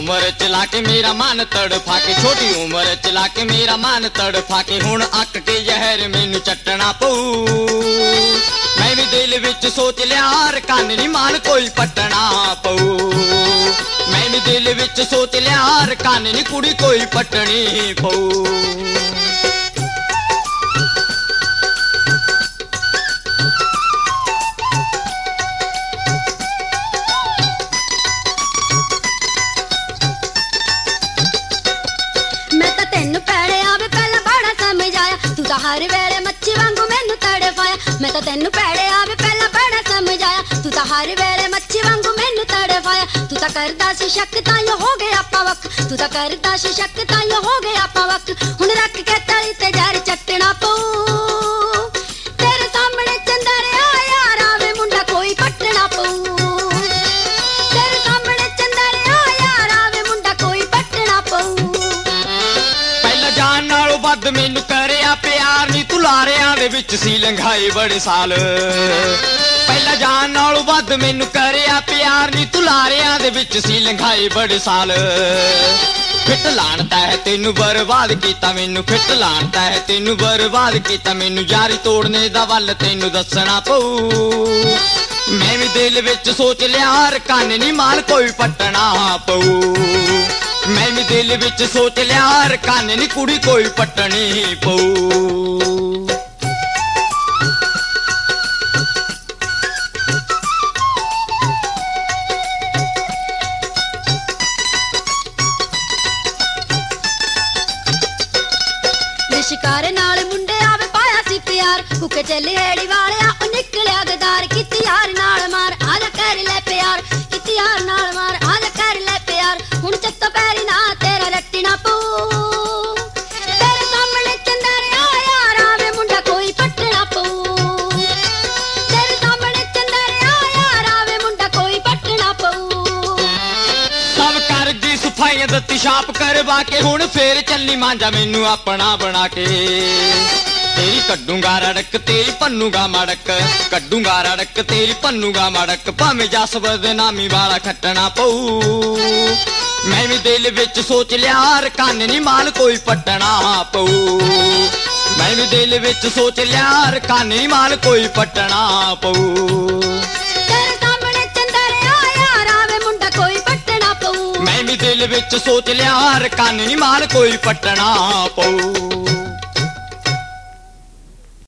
उम्र चला के मेरा मन तड़फा के, छोटी उम्र चला के मेरा मन तड़फा के, हुण अक के जहर मैनू चटना पऊ। मैं भी दिल विच सोच लिया हार कन्न नी माल कोई पटना पऊ। मैं भी दिल विच सोच लिया हार कन्न नी कुड़ी कोई पटनी पऊ। हर वेले मच्छी वांगू मैनू तड़फाया, मैं तो तेनू पैड़े आवे पहला बड़ा समझाया। तू तो हर वेले मच्छी वांगू मैनू तड़फाया। तू तो करदा सी शक ताइयों हो गया पवक, तू तो करदा सी शक ताइयों हो गया पवक। हुण रख के तली ते जहर चटना पऊ। तेरे सामने चंदरिया यार आवे मुंडा कोई पटना पऊ। तेरे सामने चंदरिया यार आवे मुंडा कोई पटना पऊ। पहला जान नालों वध मैनू करिया प्यार नी तू लारियां दे विच सी लंघाए बड़े साल। पहला जान नालों वध मैनू करिया प्यार नी तू लारियां दे विच सी लंघाए बड़े साल। फिट लाणता है तेनू बर्बाद कीता मैनू, फिट लाणता है तेनू बर्बाद कीता मैनू। यारी तोड़ने दा वल तेनू दसना पऊ। मैं भी दिल विच सोच लिया हर कन्न नी माल कोई पटना पऊ। मैं भी दिल विच सोच लिया हर कन्न नी कुड़ी कोई पटनी पऊ। शिकार नाल मुंडे आवे पाया सी प्यार, भुखे चले एड़ी वालिया ओ निकलिया गदार। किती यार नाल मार आजा कर ले प्यार, किती यार नाल मार आजा कर ले प्यार। हुण चत्तो पैरी ना तेरा रट्टना पऊ। तेरे सामने चंदरिया यार आवे मुंडा कोई पटना पऊ। तेरे सामने चंदरिया यार आवे मुंडा कोई पटना पऊ। सब कर दी सफाई दत्ती छाप करवा के, हुण फेर चलनी मांजा मैनू अपना बना के। तेरी कड्डूंगा रड़क तेरी पन्नूगा मड़क, कड्डूंगा रड़क तेरी पन्नूगा मड़क। भावें जस बदनामी वाला खट्टना पऊ। मैं भी दिल विच सोच लिया हर कन्न नी माल कोई पटना पऊ। मैं भी दिल विच सोच लिया हर कन्न नी माल कोई पटना पऊ। मैं भी दिल विच सोच लिया हर कन्न नी माल कोई पटना पऊ।